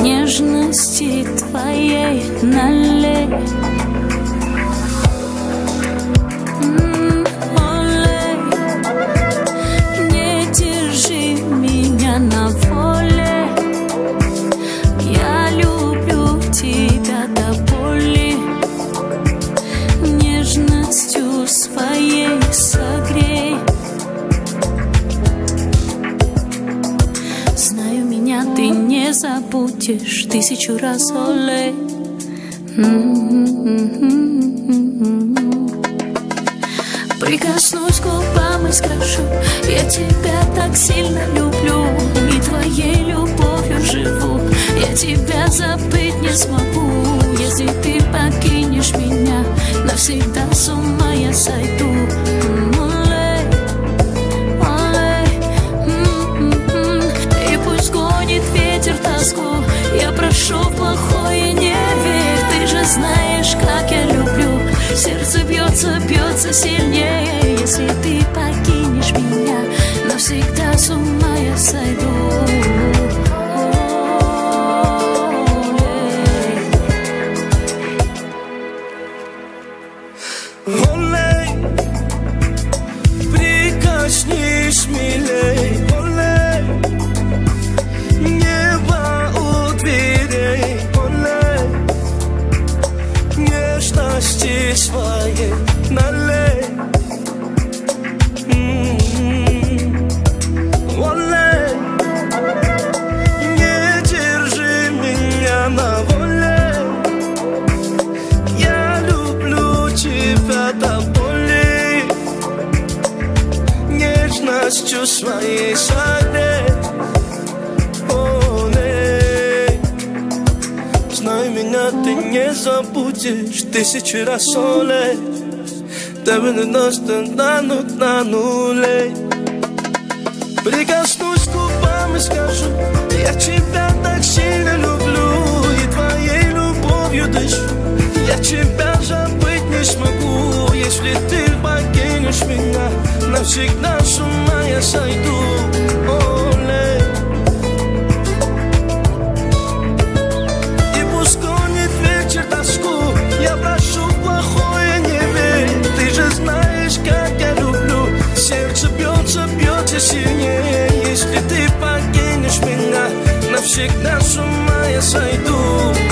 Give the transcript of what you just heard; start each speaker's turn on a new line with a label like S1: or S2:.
S1: нежности твоей налей. Олей, не держи меня на воле. Я люблю тебя до боли. Нежностью своей согрей. Знаю, меня ты не забудешь 1000 раз, олей. Прикоснусь к губам и скажу: я тебя так сильно люблю, и твоей любовью живу. Я тебя забыть не смогу. Если ты покинешь меня, навсегда с ума я сойду. Олей, олей, и пусть гонит ветер тоску. Я прошу в плохое не верь. Ты же знаешь, как я люблю. Сердце бьется, бьется сильнее. Если ты покинешь меня, навсегда с ума я сойду.
S2: Олей, прикоснись милей. Олей, небо у дверей. Олей, нежности своей налей. Олей, не держи меня на воле. Я люблю тебя до боли. Нежностью своей согрей. Олей, знаю, меня ты не забудешь 1000 раз, олей. Тебе не достанут на нулей. Прикоснусь к губам и скажу: я тебя так сильно люблю, и твоей любовью дышу. Я тебя забыть не смогу. Если ты покинешь меня, навсегда с ума я сойду. Олей, и пусть гонит вечер тоску. Я прошу в плохое не верь. Ты же знаешь, как я люблю. Сердце бьется, бьется сильнее. Если ты покинешь меня, навсегда с ума я сойду.